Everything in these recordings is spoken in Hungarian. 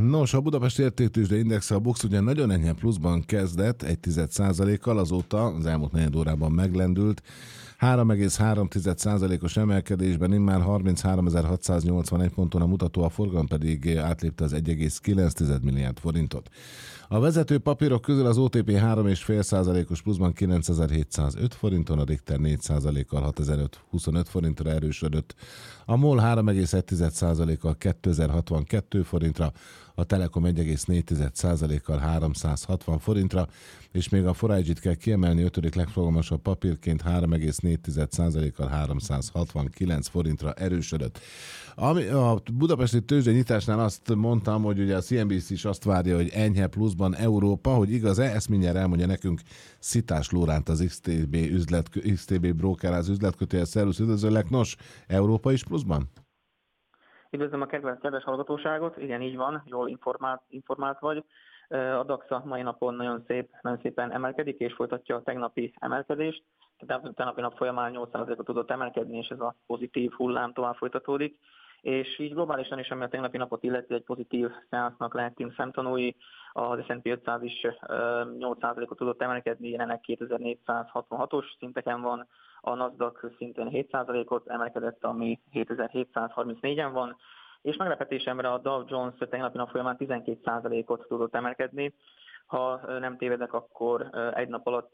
Nos, a Budapesti Értéktőzsde Index, a BUX ugyan nagyon enyhe pluszban kezdett, 1,1%-kal, azóta az elmúlt negyed órában meglendült. 3,3%-os emelkedésben immár 33.681 ponton a mutató, a forgalom pedig átlépte az 1,9 milliárd forintot. A vezető papírok közül az OTP 3,5%-os pluszban 9705 forinton, a Richter 4%-kal 6025 forintra erősödött, a MOL 3,1%-kal 2062 forintra, a Telekom 1,4%-kal 360 forintra, és még a Forage-t kell kiemelni, 5. legforgalmasabb papírként 3,4%-kal 369 forintra erősödött. A budapesti tőzsde nyitásnál azt mondtam, hogy ugye a CNBC is azt várja, hogy enyhe pluszban Európa, hogy igaz-e, ezt mindjárt elmondja nekünk Szitás Lóránt, az XTB Brokerház üzletkötője. Szervusz, üdvözöllek. Nos, Európa is pluszban? Üdvözlöm a kedves hallgatóságot, igen, így van, jól informált vagy. A DAX a mai napon nagyon szépen emelkedik, és folytatja a tegnapi emelkedést. Tehát a tegnapi nap folyamán 8%-ot tudott emelkedni, és ez a pozitív hullám tovább folytatódik. És így globálisan is, ami a tegnapi napot illeti, egy pozitív szeánsznak lehetünk szemtanúi. Az S&P 500 is 8%-ot tudott emelkedni, jelenleg 2466-os szinteken van. A Nasdaq szintén 7%-ot emelkedett, ami 7734-en van, és meglepetésemre a Dow Jones tegnapi nap folyamán 12%-ot tudott emelkedni. Ha nem tévedek, akkor egy nap alatt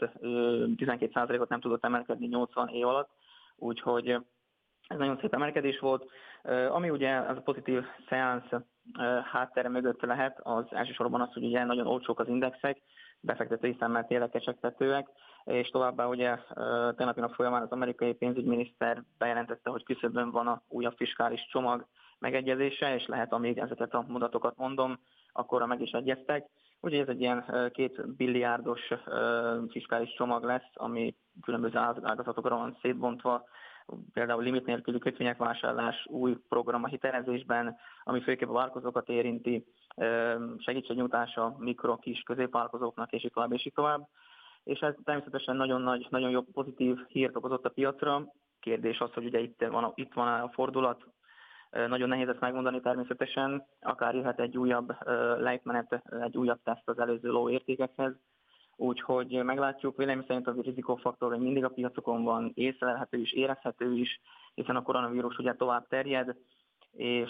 12%-ot nem tudott emelkedni 80 év alatt, úgyhogy ez nagyon szép emelkedés volt. Ami ugye az a pozitív szeánsz háttere mögött lehet, az elsősorban az, hogy ugye nagyon olcsók az indexek, befektetői szemmel tényleg kecsegtetőek, és továbbá ugye tegnapi nap folyamán az amerikai pénzügyminiszter bejelentette, hogy küszöbön van a újabb fiskális csomag megegyezése, és lehet, amíg ezeket a mudatokat mondom, akkorra meg is egyeztek. Ugye ez egy ilyen 2 billiárdos fiskális csomag lesz, ami különböző ágazatokra van szétbontva, például limit nélküli kötvények vásárlás, új program a hitelezésben, ami főképp a vállalkozókat érinti, segítségnyújtása mikro, kis, középvállalkozóknak, és így tovább. És ez természetesen nagyon jó pozitív hírt okozott a piacra. Kérdés az, hogy ugye itt van a fordulat, nagyon nehéz ezt megmondani természetesen, akár jöhet egy újabb lejtmenet, egy újabb teszt az előző low értékekhez. Úgyhogy meglátjuk, vélemény szerint az rizikófaktor, hogy mindig a piacokon van, észlelhető is, érezhető is, hiszen a koronavírus ugye tovább terjed, és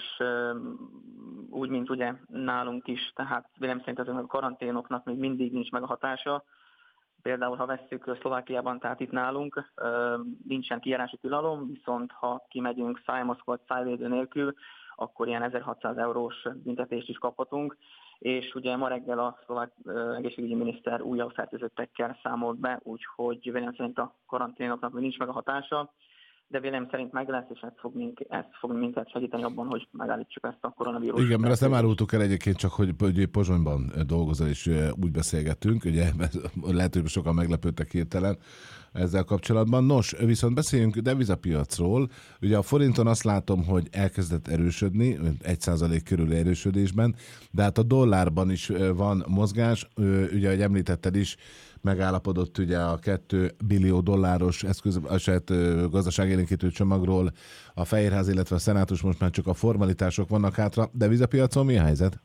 úgy, mint ugye nálunk is, tehát vélemény szerint ezeknek a karanténoknak még mindig nincs meg a hatása. Például, ha vesszük Szlovákiában, tehát itt nálunk nincsen kijárási tilalom, viszont ha kimegyünk szájmaszk vagy szájvédő nélkül, akkor ilyen 1600 eurós büntetést is kaphatunk. És ugye ma reggel a szlovák egészségügyi miniszter újabb fertőzöttekkel számolt be, úgyhogy vélemény szerint a karanténoknak még nincs meg a hatása, de vélemény szerint meg lesz, és ez fog minket segíteni abban, hogy megállítsuk ezt a koronavírus. Igen, mert ezt nem árultuk el egyébként, csak hogy Pozsonyban dolgozol, és úgy beszélgettünk, ugye lehet, hogy sokan meglepődtek hirtelen ezzel kapcsolatban. Nos, viszont beszéljünk devizapiacról. Ugye a forinton azt látom, hogy elkezdett erősödni, 1% körüli erősödésben, de hát a dollárban is van mozgás. Ugye, ahogy említetted is, megállapodott ugye a 2 billió dolláros eszközeset gazdaságélénkítő csomagról a Fehérház, illetve a Szenátus, most már csak a formalitások vannak hátra. Devizapiacon mi a helyzet?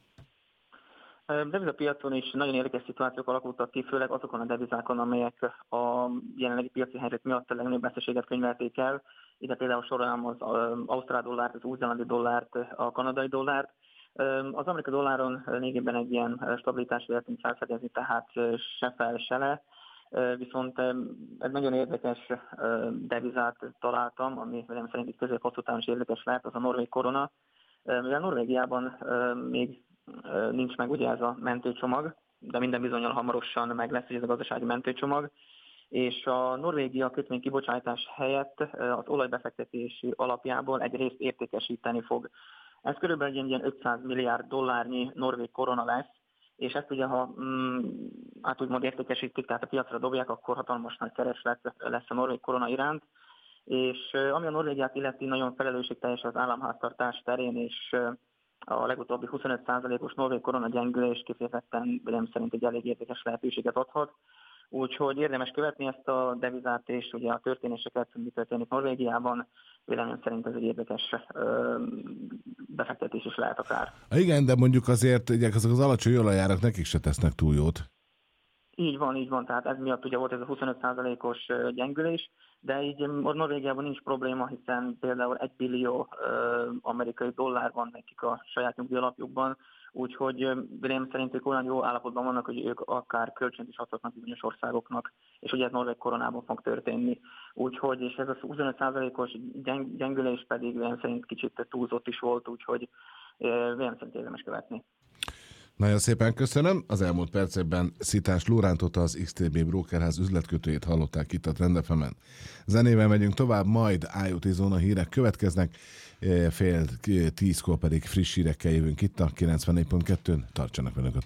Devizapiacon is nagyon érdekes szituációk alakultak ki, főleg azokon a devizákon, amelyek a jelenlegi piaci helyzet miatt a legnagyobb veszteséget könyvelték el. Ide például sorolom az ausztrál dollárt, az új-zélandi dollárt, a kanadai dollárt. Az amerikai dolláron lényegében egy ilyen stabilitást lehetünk felfedezni, tehát se fel, se le. Viszont egy nagyon érdekes devizát találtam, ami velem szerint itt közép-hosszú távon is érdekes lehet, az a norvég korona. Mivel Norvégiában még nincs meg ugye ez a mentőcsomag, de minden bizonnyal hamarosan meg lesz ez a gazdasági mentőcsomag, és a Norvégia kötvény kibocsátás helyett az olajbefektetési alapjából egy részt értékesíteni fog. Ez körülbelül egy ilyen 500 milliárd dollárnyi norvég korona lesz, és ezt ugye, ha úgymond értékesítik, tehát a piacra dobják, akkor hatalmas nagy kereslet lesz a norvég korona iránt. És ami a Norvégiát illeti, nagyon felelősségteljes az államháztartás terén, és a legutóbbi 25%-os norvég korona gyengülés kifejezetten velem szerint egy elég érdekes lehetőséget adhat. Úgyhogy érdemes követni ezt a devizát, és ugye a történéseket, mi történik Norvégiában. véleményem szerint ez egy érdekes befektetés is lehet akár. Igen, de mondjuk azért azok az alacsony olajárak nekik se tesznek túl jót. Így van, tehát ez miatt ugye volt ez a 25%-os gyengülés, de így Norvégiában nincs probléma, hiszen például 1 billió amerikai dollár van nekik a saját nyugdíjalapjukban, úgyhogy véleményem szerint ők olyan jó állapotban vannak, hogy ők akár kölcsönt is adhatnak bizonyos országoknak, és ugye ez norvég koronában fog történni. Úgyhogy, és ez a 25%-os gyengülés pedig véleményem szerint kicsit túlzott is volt, úgyhogy véleményem szerint érdemes követni. Nagyon szépen köszönöm. Az elmúlt percekben Szitás Lórántot, az XTB Brokerház üzletkötőjét hallották itt a Trend FM-en. Zenével megyünk tovább, majd IoT Zóna hírek következnek, 9:30 pedig friss hírekkel jövünk itt a 94.2-n. Tartsanak velünk a